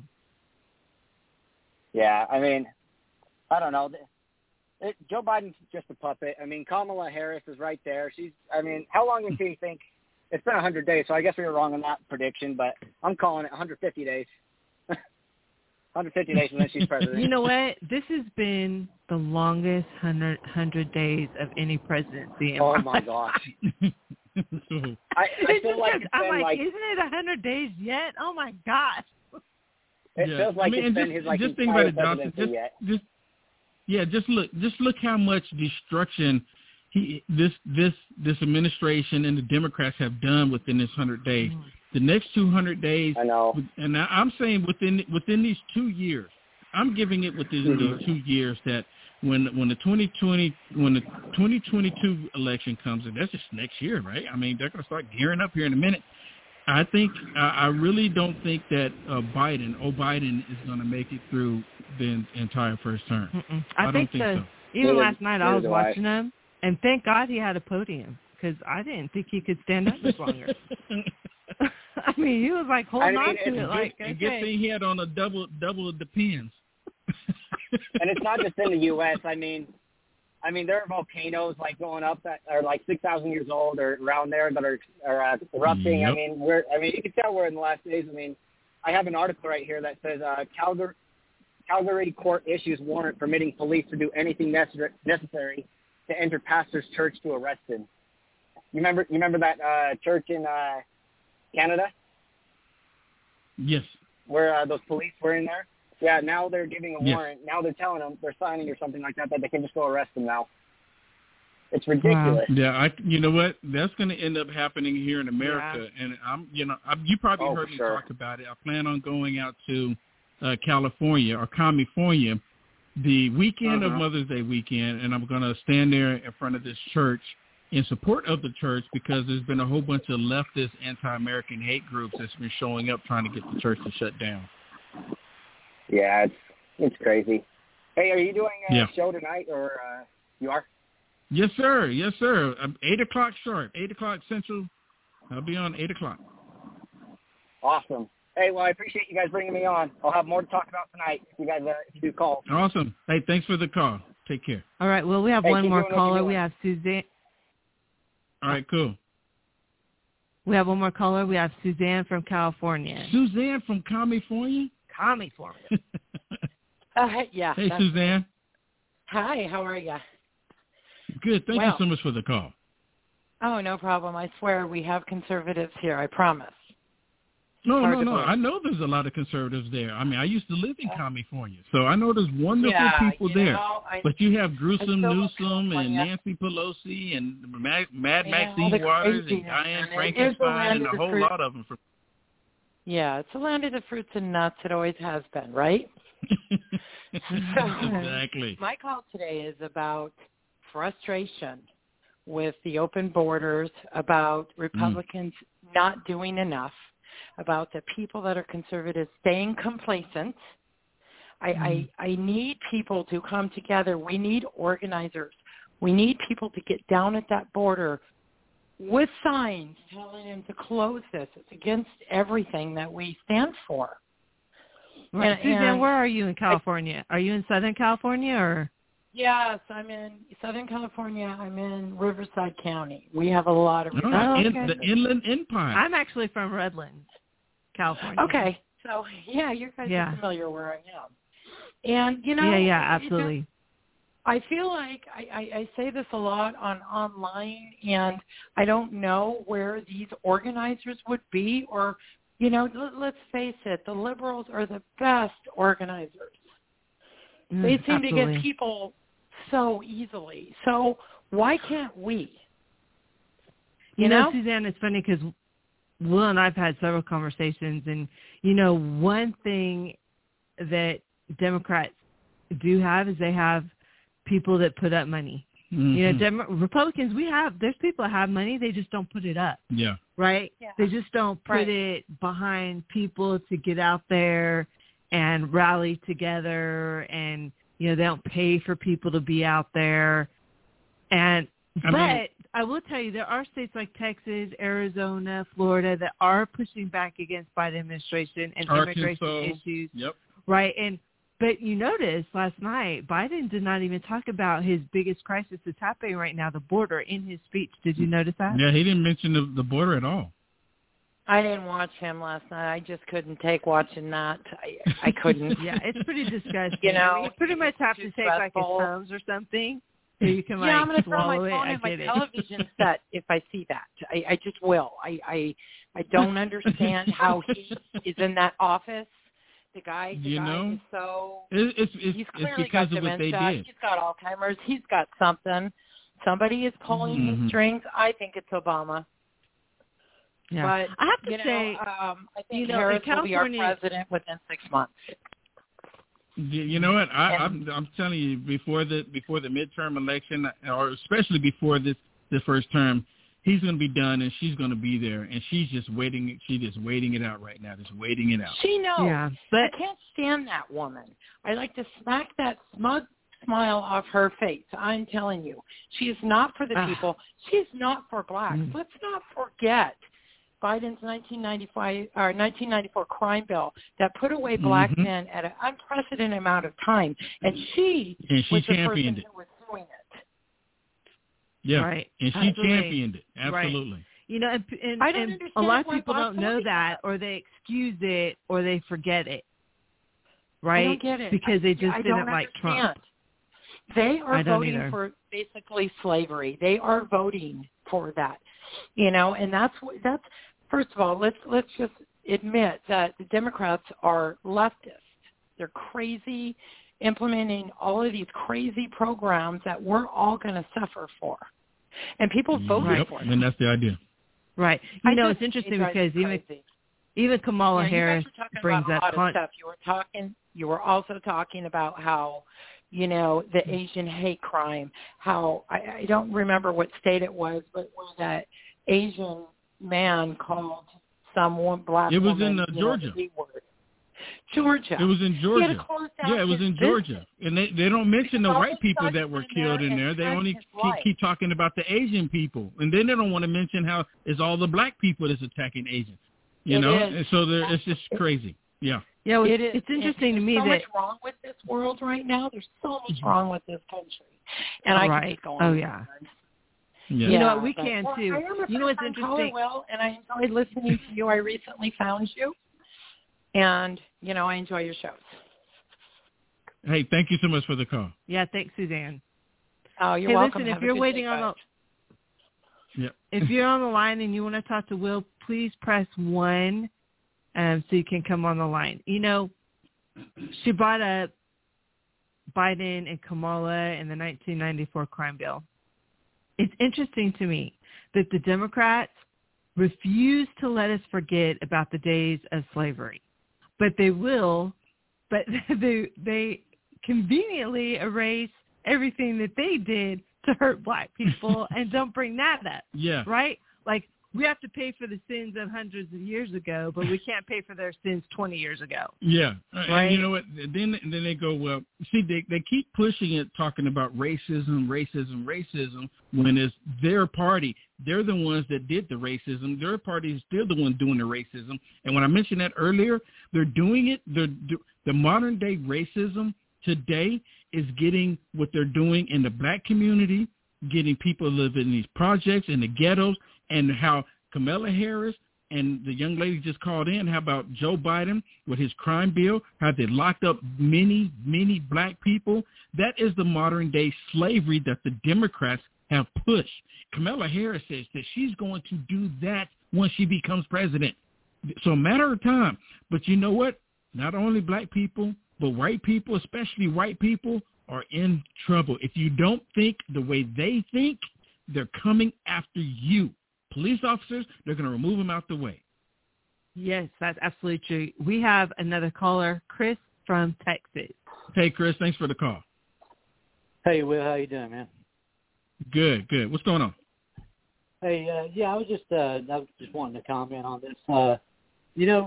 Yeah, I mean, I don't know. Joe Biden's just a puppet. I mean, Kamala Harris is right there. How long until you think? It's been 100 days, so I guess we were wrong on that prediction, but I'm calling it 150 days. 150 days and then she's president. You know what? This has been the longest 100 days of any presidency. Oh, my gosh. I feel like it's been like... Isn't it 100 days yet? Oh, my gosh. It feels like it's been his just think about it, Johnson. Yet. Just look how much destruction this administration and the Democrats have done within this 100 days. The next 200 days, I know, and I'm saying within these 2 years, I'm giving it within these 2 years that when the 2022 election comes in, that's just next year, right? I mean, they're going to start gearing up here in a minute. I really don't think that Biden is going to make it through the entire first term. I don't think so. Even last night I was watching him, and thank God he had a podium because I didn't think he could stand up much longer. I mean, he was like holding on to it. Like, okay. Good thing he had on a double of the pins. And it's not just in the U.S. I mean, there are volcanoes like going up that are like 6,000 years old or around there that are erupting. Yep. You can tell we're in the last days. I mean, I have an article right here that says Calgary court issues warrant permitting police to do anything necessary to enter pastor's church to arrest him. You remember that church in Canada? Yes. Where those police were in there? Yeah, now they're giving a warrant. Now they're telling them, they're signing or something like that they can just go arrest them now. It's ridiculous. Yeah, you know what? That's going to end up happening here in America. Yeah. And you probably heard me talk about it. I plan on going out to California or California the weekend of Mother's Day weekend, and I'm going to stand there in front of this church in support of the church because there's been a whole bunch of leftist anti-American hate groups that's been showing up trying to get the church to shut down. Yeah, it's crazy. Hey, are you doing a show tonight, or you are? Yes, sir. 8 o'clock sharp, 8 o'clock Central. I'll be on 8 o'clock. Awesome. Hey, well, I appreciate you guys bringing me on. I'll have more to talk about tonight if you guys if you do call. Awesome. Hey, thanks for the call. Take care. All right. Well, we have one more caller. We have Suzanne. All right, cool. We have one more caller. We have Suzanne from California. Suzanne from California? California. Yeah. Hey, Suzanne. Hi, how are you? Good. Thank you so much for the call. Oh, no problem. I swear we have conservatives here. I promise. No. I know there's a lot of conservatives there. I mean, I used to live in California, so I know there's wonderful people there. But you have Gruesome Newsom and Nancy Pelosi and Mad Maxine Waters and Diane Frankenstein and a whole lot of them. Yeah, it's the land of the fruits and nuts. It always has been, right? Exactly. My call today is about frustration with the open borders, about Republicans not doing enough, about the people that are conservatives staying complacent. I need people to come together. We need organizers. We need people to get down at that border with signs telling them to close this. It's against everything that we stand for. Right. Suzanne, where are you in California? Are you in Southern California or? Yes, I'm in Southern California. I'm in Riverside County. We have a lot of the Inland Empire. I'm actually from Redlands, California. Okay. So, you guys are familiar where I am. And, Yeah, absolutely. I feel like I say this a lot online, and I don't know where these organizers would be, or, let's face it, the liberals are the best organizers. They seem to get people so easily. So why can't we? You know, Suzanne, it's funny because Will and I've had several conversations, and, one thing that Democrats do have is they have people that put up money. Mm-hmm. Republicans, there's people that have money, they just don't put it up. Yeah. Right? Yeah. They just don't put it behind people to get out there and rally together, and, they don't pay for people to be out there. But I will tell you, there are states like Texas, Arizona, Florida that are pushing back against Biden administration and immigration issues. Yep. Right? But you noticed last night, Biden did not even talk about his biggest crisis that's happening right now, the border, in his speech. Did you notice that? Yeah, he didn't mention the border at all. I didn't watch him last night. I just couldn't take watching that. I couldn't. Yeah, it's pretty disgusting. You pretty much have to take like a Tums or something so you can I'm going to throw my phone in my television set if I see that. I just will. I don't understand how he is in that office. The guy is so. He's clearly got dementia. He's got Alzheimer's. He's got something. Somebody is pulling his strings. I think it's Obama. Yeah. But I have to say, I think Harris will be our president within 6 months. You know what? I'm telling you, before the midterm election, or especially before the first term, he's going to be done, and she's going to be there, and she's just waiting. She's just waiting it out right now, just waiting it out. She knows. Yeah, but I can't stand that woman. I like to smack that smug smile off her face. I'm telling you, she is not for the people. She is not for blacks. Let's not forget Biden's 1994 crime bill that put away black men at an unprecedented amount of time, and she was the person who was doing it. Yeah, right. And she championed it. Absolutely. Right. You know, and a lot of people don't know that, or they excuse it, or they forget it. Right? I don't get it. Because they just didn't like Trump. They are voting for basically slavery. They are voting for that. You know, and that's first of all, let's just admit that the Democrats are leftist. They're crazy, implementing all of these crazy programs that we're all going to suffer for. And people voted for them. And that's the idea. Right. You know, it's interesting because even Kamala Harris brings up stuff. You were also talking about how, you know, the Asian hate crime, how I don't remember what state it was, but where that Asian man called some black woman. It was in Georgia. Georgia. It was in Georgia. Yeah, it was in Georgia. And they don't mention the white people that were killed in there. They only keep talking about the Asian people. And then they don't want to mention how it's all the black people that's attacking Asians. You know? And so it's just crazy. Yeah. Yeah, well, it's interesting to me that... There's so much wrong with this world right now. There's so much wrong with this country. And I can keep going. Oh, yeah. Yeah. You know what? We can, too. You know what's interesting? Will, and I enjoyed listening to you. I recently found you. And, you know, I enjoy your shows. Hey, thank you so much for the call. Yeah, thanks, Suzanne. Oh, you're welcome. Listen, if you're waiting on if you're on the line and you want to talk to Will, please press 1 so you can come on the line. You know, she brought up Biden and Kamala and the 1994 crime bill. It's interesting to me that the Democrats refuse to let us forget about the days of slavery. But they will, but they conveniently erase everything that they did to hurt black people and don't bring that up. Yeah. Right? Like, we have to pay for the sins of hundreds of years ago, but we can't pay for their sins 20 years ago. Yeah. Right? And you know what? Then they go, well, see, they keep pushing it, talking about racism, when it's their party. They're the ones that did the racism. Their party is still the one doing the racism. And when I mentioned that earlier, they're doing it. The modern day racism today is getting what they're doing in the black community, getting people living in these projects in the ghettos, and how Kamala Harris and the young lady just called in, how about Joe Biden with his crime bill, how they locked up many, many black people. That is the modern day slavery that the Democrats have pushed. Kamala Harris says that she's going to do that once she becomes president. So a matter of time. But you know what? Not only black people, but white people, especially white people, are in trouble. If you don't think the way they think, they're coming after you. Police officers, they're going to remove them out the way. Yes, that's absolutely true. We have another caller, Chris from Texas. Hey, Chris, thanks for the call. Hey, Will, how you doing, man? Good. What's going on? Hey, I was just wanting to comment on this. You know,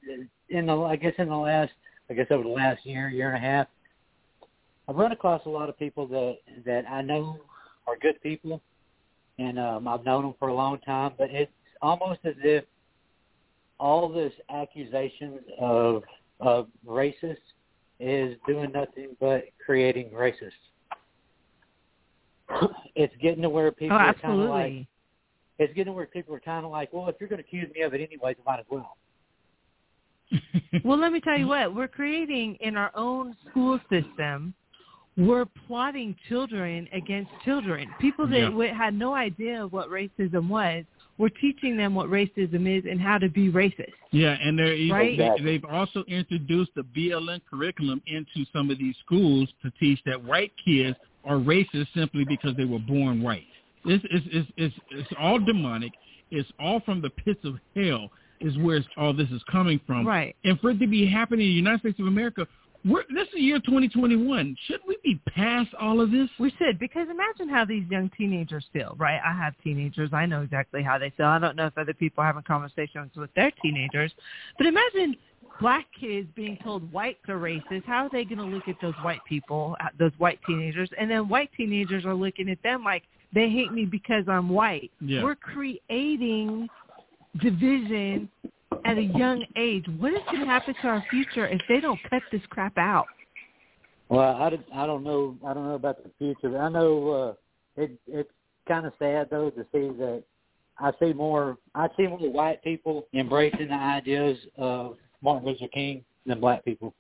over the last year and a half, I've run across a lot of people that I know are good people, and I've known them for a long time. But it's almost as if all this accusations of racists is doing nothing but creating racists. It's getting to where people are kind of like, it's getting to where people are kind of like, well, if you're going to accuse me of it anyways, I might as well. Well, let me tell you what, we're creating in our own school system, we're plotting children against children. People that had no idea what racism was, we're teaching them what racism is and how to be racist. Yeah, and they've also introduced the BLM curriculum into some of these schools to teach that white kids are racist simply because they were born white. It's all demonic. It's all from the pits of hell is where all this is coming from. Right. And for it to be happening in the United States of America, This is the year 2021. Shouldn't we be past all of this? We should, because imagine how these young teenagers feel, right? I have teenagers. I know exactly how they feel. I don't know if other people are having conversations with their teenagers. But imagine black kids being told whites are racist. How are they going to look at those white people, those white teenagers? And then white teenagers are looking at them like they hate me because I'm white. Yeah. We're creating division at a young age. What is going to happen to our future if they don't cut this crap out? Well, I don't know about the future. But I know it's kind of sad though to see that I see more white people embracing the ideas of Martin Luther King than black people.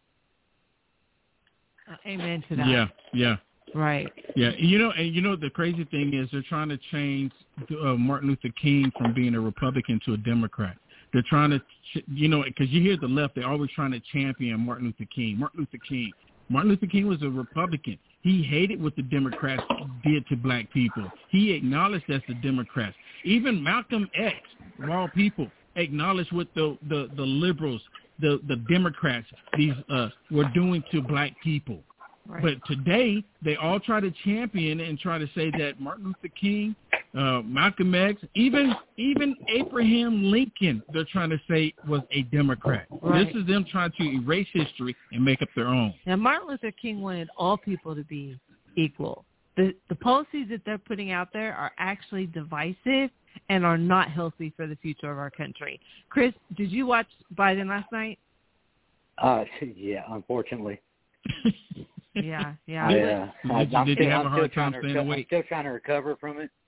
Amen to that. Yeah. Right. Yeah, the crazy thing is they're trying to change Martin Luther King from being a Republican to a Democrat. They're trying to, because you hear the left, they're always trying to champion Martin Luther King. Martin Luther King was a Republican. He hated what the Democrats did to black people. He acknowledged that's the Democrats. Even Malcolm X, of all people, acknowledged what the liberals, the Democrats, were doing to black people. Right. But today, they all try to champion and try to say that Martin Luther King, Malcolm X, even Abraham Lincoln, they're trying to say was a Democrat. Right. This is them trying to erase history and make up their own. Now, Martin Luther King wanted all people to be equal. The policies that they're putting out there are actually divisive and are not healthy for the future of our country. Chris, did you watch Biden last night? Yeah, unfortunately. Yeah. Did you have a hard time staying awake? I'm still trying to recover from it.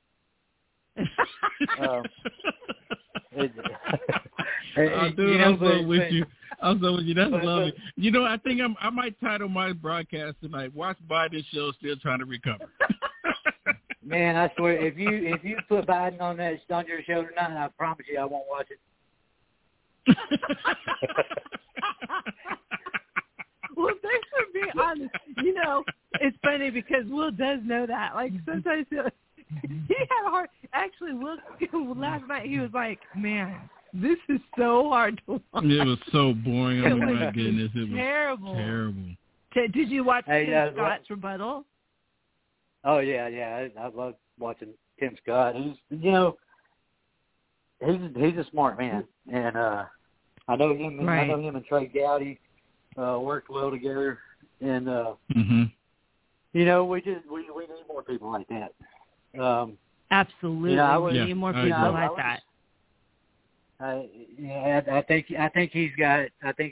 I'm so with you. That's lovely. I think I might title my broadcast tonight, "Watch Biden's show, Still Trying to Recover." Man, I swear, if you put Biden on your show tonight, I promise you I won't watch it. Well, thanks for being honest. It's funny because Will does know that. Like, sometimes he had a hard... Actually, Will, last night he was like, man, this is so hard to watch. It was so boring. Oh, my goodness. It was terrible. Did you watch Tim Scott's rebuttal? Oh, yeah. I love watching Tim Scott. He's a smart man. And I know him and Trey Gowdy worked well together, and we need more people like that. Absolutely, we need more people like that. I think he's got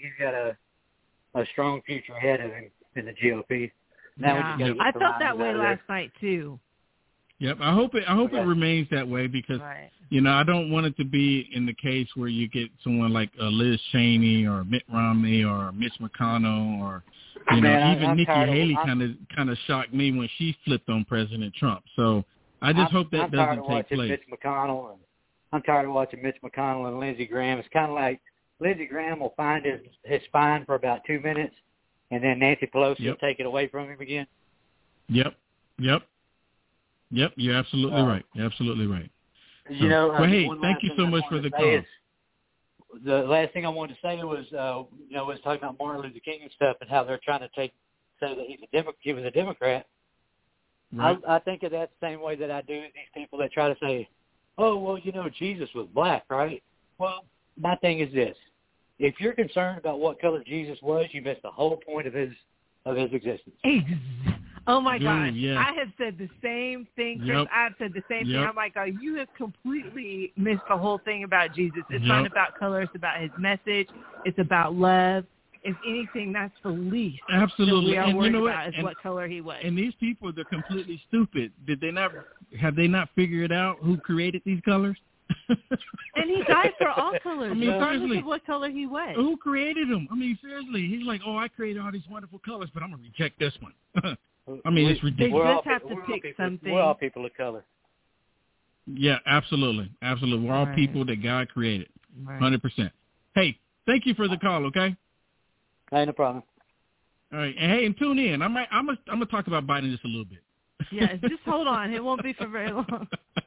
a strong future ahead of him in the GOP. I felt that way last night too. Yep, I hope it remains that way because I don't want it to be in the case where you get someone like Liz Cheney or Mitt Romney or Mitch McConnell or even Nikki Haley kind of shocked me when she flipped on President Trump. So I just hope that doesn't take place. I'm tired of watching Mitch McConnell and Lindsey Graham. It's kind of like Lindsey Graham will find his spine for about 2 minutes, and then Nancy Pelosi will take it away from him again. Yep, you're absolutely right. You're absolutely right. Thank you so much for the call. The last thing I wanted to say was, was talking about Martin Luther King and stuff and how they're trying to say that he was a Democrat. Right. I think of that the same way that I do these people that try to say, oh, well, Jesus was black, right? Well, my thing is this. If you're concerned about what color Jesus was, you missed the whole point of his existence. Oh, my gosh. Yeah. I have said the same thing, Chris. I've said the same thing. I'm like, you have completely missed the whole thing about Jesus. It's not about color. It's about his message. It's about love. If anything, that's the least absolutely that we are worried about is what color he was. And these people, they're completely stupid. Have they not figured out who created these colors? And he died for all colors, regardless seriously, of what color he was. Who created them? Seriously, he's like, I created all these wonderful colors, but I'm going to reject this one. It's ridiculous. They just have to pick something. We're all people of color. Yeah, absolutely. We're all people that God created, 100%. Hey, thank you for the call, okay? Hey, no problem. All right, and tune in. I'm gonna talk about Biden just a little bit. Yeah, just hold on. It won't be for very long.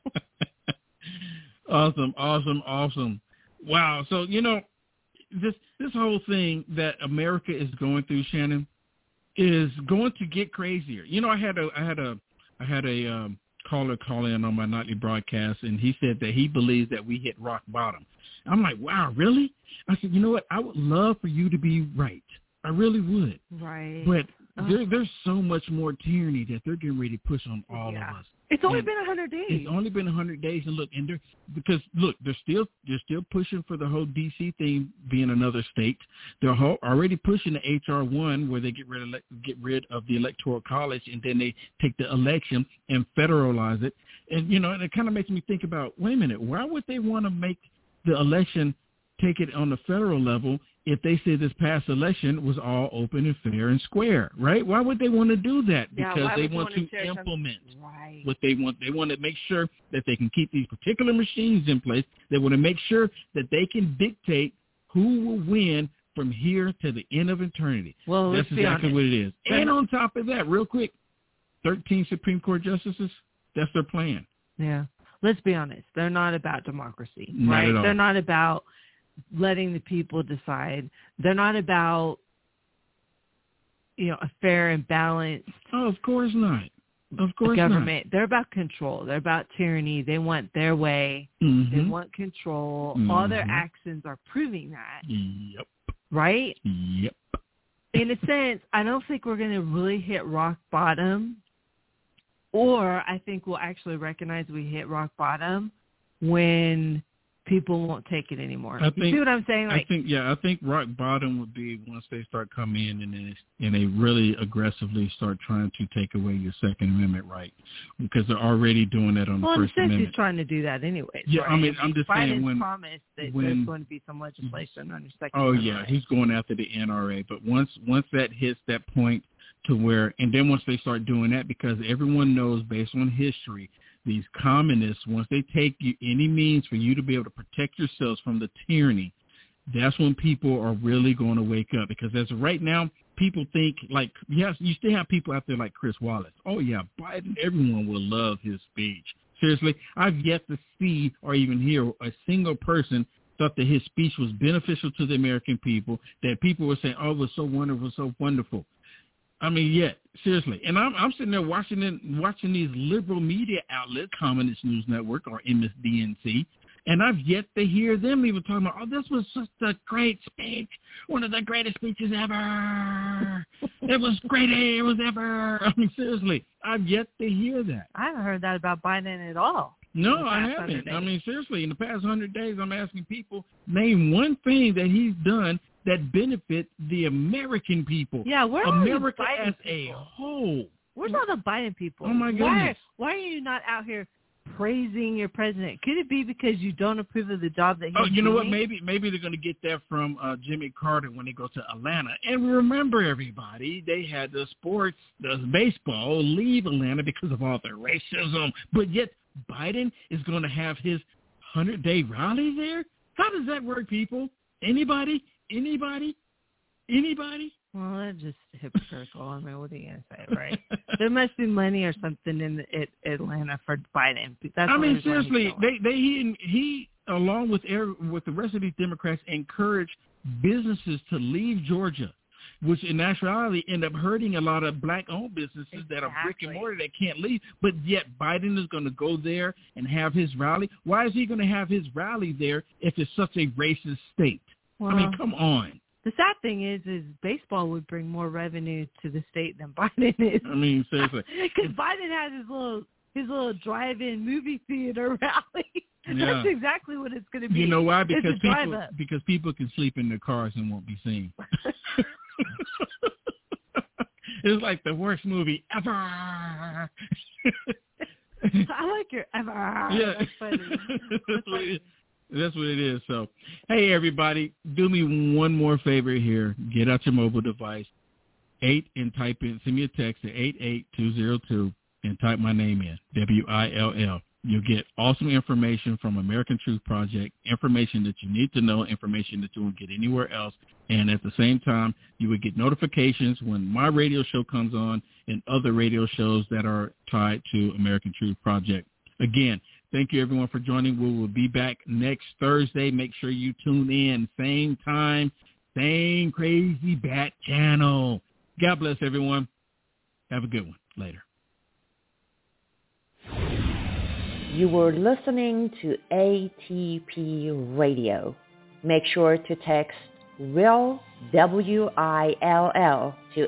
Awesome. Wow. So this whole thing that America is going through, Shannon, is going to get crazier. You know, I had a caller call in on my nightly broadcast, and he said that he believes that we hit rock bottom. I'm like, wow, really? I said, you know what? I would love for you to be right. I really would. Right. But there's so much more tyranny that they're getting ready to push on all of us. It's only been 100 days. It's only been 100 days, and they're still pushing for the whole D.C. thing being another state. They're already pushing the H.R. 1 where they get rid of the Electoral College, and then they take the election and federalize it. And and it kind of makes me think about, wait a minute, why would they want to make the election take it on the federal level if they say this past election was all open and fair and square, right? Why would they want to do that? Because they want to implement what they want. They want to make sure that they can keep these particular machines in place. They want to make sure that they can dictate who will win from here to the end of eternity. Well, that's exactly what it is. And on top of that, real quick, 13 Supreme Court justices, that's their plan. Yeah. Let's be honest. They're not about democracy, not right? At all. They're not about letting the people decide. They're not about, a fair and balanced. Oh, of course not. Of course government. not. They're about control. They're about tyranny. They want their way. Mm-hmm. They want control. Mm-hmm. All their actions are proving that. Yep. Right? Yep. In a sense, I don't think we're going to really hit rock bottom, or I think we'll actually recognize we hit rock bottom when people won't take it anymore. You see what I'm saying? I think rock bottom would be once they start coming in and they really aggressively start trying to take away your Second Amendment right, because they're already doing that on the First Amendment. He's trying to do that anyway. Yeah, right? I mean, I'm just saying Biden promised that there's going to be some legislation on your Second Amendment. Oh yeah, he's going after the NRA, but once that hits that point to where, and then once they start doing that, because everyone knows based on history, these communists, once they take you any means for you to be able to protect yourselves from the tyranny, that's when people are really going to wake up. Because as of right now, people think like, yes, you still have people out there like Chris Wallace. Oh yeah, Biden, everyone will love his speech. Seriously, I've yet to see or even hear a single person thought that his speech was beneficial to the American people, that people were saying, oh, it was so wonderful, so wonderful. I mean, yeah, seriously. And I'm sitting there watching these liberal media outlets, Communist News Network or MSDNC, and I've yet to hear them even talking about, oh, this was such a great speech, one of the greatest speeches ever. It was great it was ever. I mean, seriously, I've yet to hear that. I haven't heard that about Biden at all. No, I haven't. I mean, seriously, in the past 100 days, I'm asking people, name one thing that he's done that benefit the American people. Yeah, where America are the Biden as people? a whole. Where's all the Biden people? Oh, my goodness. Why are you not out here praising your president? Could it be because you don't approve of the job that he's doing? Oh, you know what? Maybe they're going to get that from Jimmy Carter when they go to Atlanta. And remember, everybody, they had the baseball leave Atlanta because of all the racism. But yet Biden is going to have his 100-day rally there? How does that work, people? Anybody? Well, that's just hypocritical. I mean, what are you going to say, right? There must be money or something in Atlanta for Biden. That's seriously, he along with the rest of these Democrats encouraged businesses to leave Georgia, which in actuality end up hurting a lot of black-owned businesses that are brick and mortar that can't leave. But yet Biden is going to go there and have his rally. Why is he going to have his rally there if it's such a racist state? Well, I mean, come on. The sad thing is baseball would bring more revenue to the state than Biden is. I mean, seriously. Because Biden has his little drive-in movie theater rally. Yeah. That's exactly what it's going to be. You know why? Because people can sleep in their cars and won't be seen. It's like the worst movie ever. I like your ever. Yeah. That's funny. That's what it is. So, hey, everybody, do me one more favor here. Get out your mobile device, and type in, send me a text at 88202 and type my name in, WILL. You'll get awesome information from American Truth Project, information that you need to know, information that you won't get anywhere else. And at the same time, you would get notifications when my radio show comes on and other radio shows that are tied to American Truth Project. Again, thank you, everyone, for joining. We will be back next Thursday. Make sure you tune in. Same time, same crazy bat channel. God bless everyone. Have a good one. Later. You were listening to ATP Radio. Make sure to text WILL, WILL, to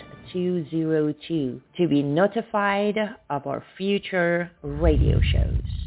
88202 to be notified of our future radio shows.